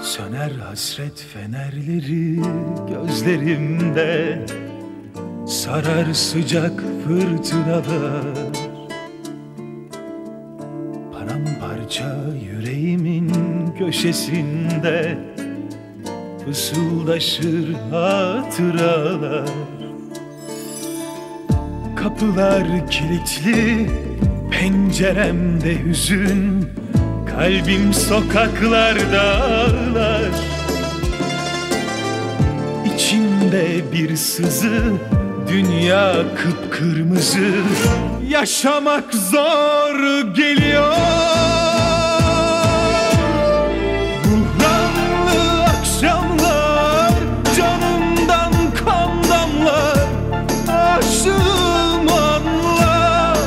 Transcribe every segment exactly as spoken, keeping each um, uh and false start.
Söner hasret fenerleri gözlerimde, sarar sıcak fırtınalar. Paramparça yüreğimin köşesinde fısıldaşır hatıralar. Kapılar kilitli, penceremde hüzün, kalbim sokaklarda ağlar. İçimde bir sızı, dünya kıpkırmızı, yaşamak zor geliyor. Buhranlı akşamlar, canımdan kan damlar, aşığım anla.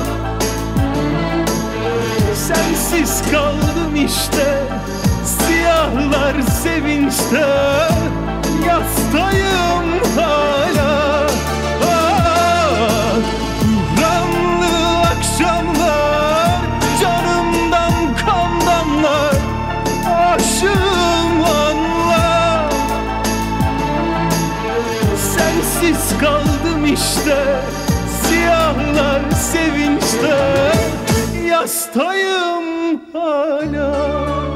Sensiz kaldım işte, siyahlar sevinçte, yastayım hala. Ah, buhranlı akşamlar, canımdan kan damlar, aşığım anla. Sensiz kaldım işte, siyahlar sevinçte, yastayım hala.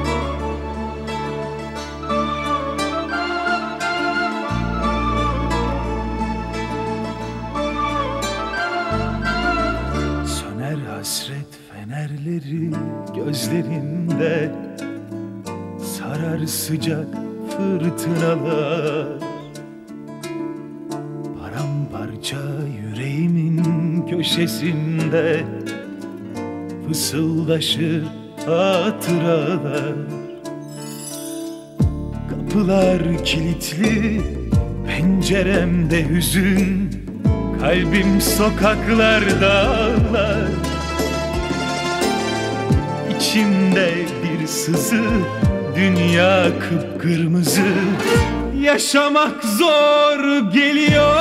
Söner hasret fenerleri gözlerimde, sarar sıcak fırtınalar. Paramparça yüreğimin köşesinde fısıldaşır hatıralar. Kapılar kilitli, penceremde hüzün, kalbim sokaklarda ağlar. İçimde bir sızı, dünya kıpkırmızı, yaşamak zor geliyor.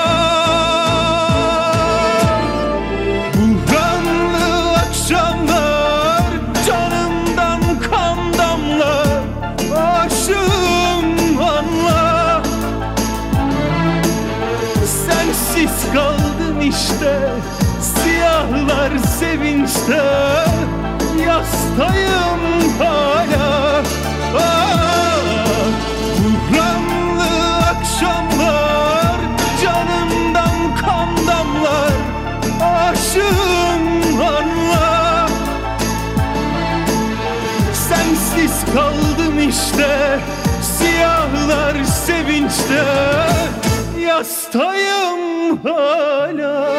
Buhranlı akşamlar, canımdan kan damlar, aşığım anla. Sensiz kaldım işte, siyahlar sevinçte, yastayım hala. Ah, buhranlı akşamlar, canımdan kan damlar, aşığım anla. Sensiz kaldım işte, siyahlar sevinçte, yastayım hala.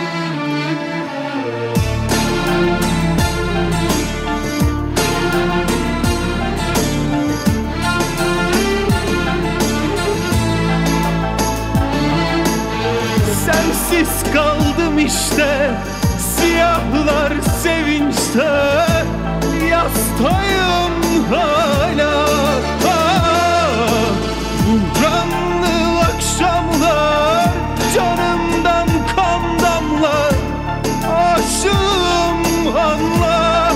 Sensiz kaldım işte, siyahlar sevinçte, yastayım hala. Ah, buhranlı akşamlar, canımdan kan damlar, aşığım anla.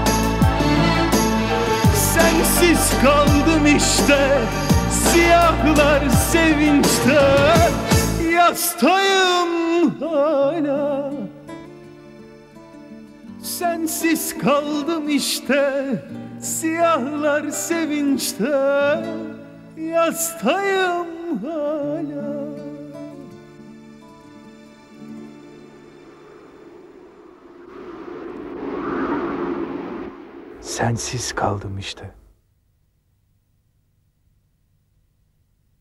Sensiz kaldım işte, siyahlar sevinçte, yastayım hala. Sensiz kaldım işte, siyahlar sevinçte, yastayım hala. Sensiz kaldım işte,